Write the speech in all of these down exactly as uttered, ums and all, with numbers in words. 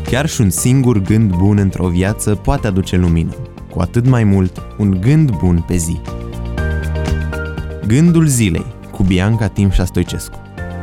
Chiar și un singur gând bun într-o viață poate aduce lumină, cu atât mai mult un gând bun pe zi. Gândul zilei cu Bianca Timșa Stoicescu.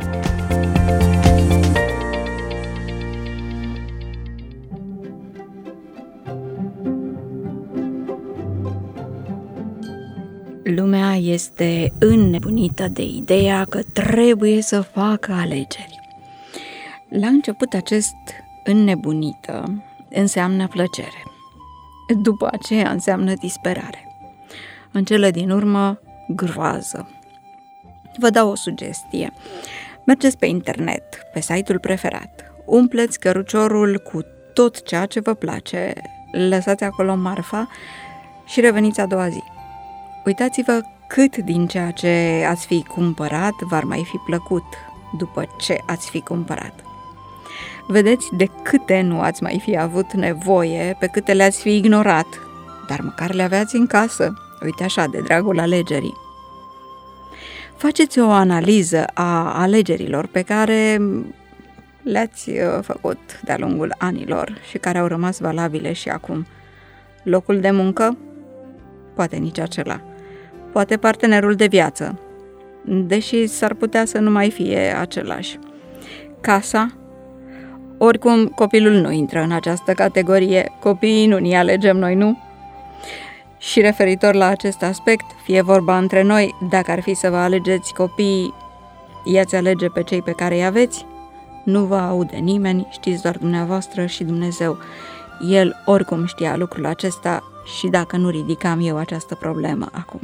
Lumea este înnebunită de ideea că trebuie să facă alegeri. La început acest înnebunită înseamnă plăcere. După aceea înseamnă disperare. În cele din urmă, groază. Vă dau o sugestie. Mergeți pe internet, pe site-ul preferat, umpleți căruciorul cu tot ceea ce vă place, lăsați acolo marfa și reveniți a doua zi. Uitați-vă cât din ceea ce ați fi cumpărat v-ar mai fi plăcut după ce ați fi cumpărat. Vedeți de câte nu ați mai fi avut nevoie, pe câte le-ați fi ignorat, dar măcar le aveați în casă, uite așa, de dragul alegerii. Faceți o analiză a alegerilor pe care le-ați făcut de-a lungul anilor și care au rămas valabile și acum. Locul de muncă? Poate nici acela. Poate partenerul de viață, deși s-ar putea să nu mai fie același. Casa? Oricum, copilul nu intră în această categorie, copiii nu ni alegem noi, nu? Și referitor la acest aspect, fie vorba între noi, dacă ar fi să vă alegeți copiii, i-ați alege pe cei pe care îi aveți? Nu vă aude nimeni, știți doar dumneavoastră și Dumnezeu. El oricum știa lucrul acesta și dacă nu ridicam eu această problemă acum.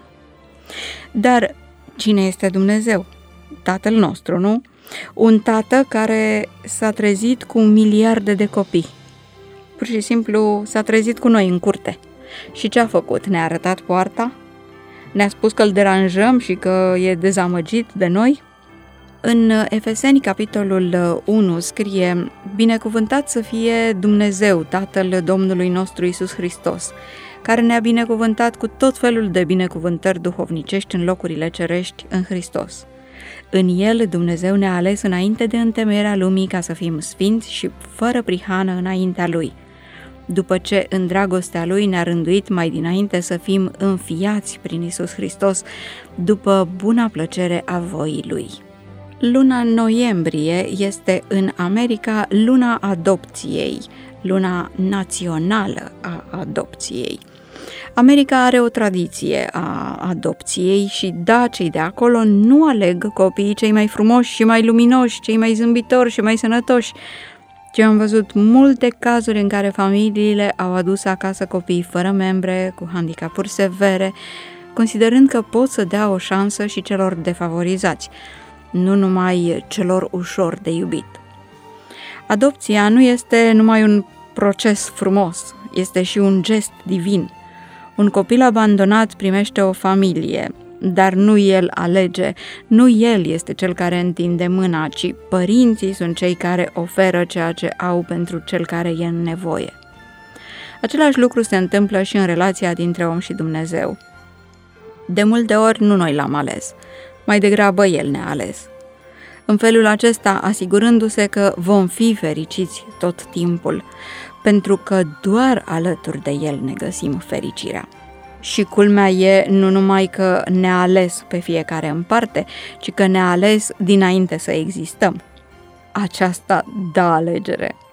Dar cine este Dumnezeu? Tatăl nostru, nu? Un tată care s-a trezit cu miliarde de copii. Pur și simplu s-a trezit cu noi în curte. Și ce a făcut? Ne-a arătat poarta? Ne-a spus că îl deranjăm și că e dezamăgit de noi? În Efeseni, capitolul unu, scrie: binecuvântat să fie Dumnezeu, Tatăl Domnului nostru Iisus Hristos, care ne-a binecuvântat cu tot felul de binecuvântări duhovnicești în locurile cerești în Hristos. În El Dumnezeu ne-a ales înainte de întemeierea lumii ca să fim sfinți și fără prihană înaintea Lui, după ce în dragostea Lui ne-a rânduit mai dinainte să fim înfiați prin Iisus Hristos, după buna plăcere a voii Lui. Luna noiembrie este în America luna adopției, luna națională a adopției. America are o tradiție a adopției și da, cei de acolo nu aleg copiii cei mai frumoși și mai luminoși, cei mai zâmbitori și mai sănătoși, ci am văzut multe cazuri în care familiile au adus acasă copii fără membre, cu handicapuri severe, considerând că pot să dea o șansă și celor defavorizați, nu numai celor ușor de iubit. Adopția nu este numai un proces frumos, este și un gest divin. Un copil abandonat primește o familie, dar nu el alege, nu el este cel care întinde mâna, ci părinții sunt cei care oferă ceea ce au pentru cel care e în nevoie. Același lucru se întâmplă și în relația dintre om și Dumnezeu. De multe ori nu noi l-am ales, mai degrabă El ne-a ales. În felul acesta, asigurându-se că vom fi fericiți tot timpul, pentru că doar alături de El ne găsim fericirea. Și culmea e nu numai că ne-a ales pe fiecare în parte, ci că ne-a ales dinainte să existăm. Aceasta da alegere.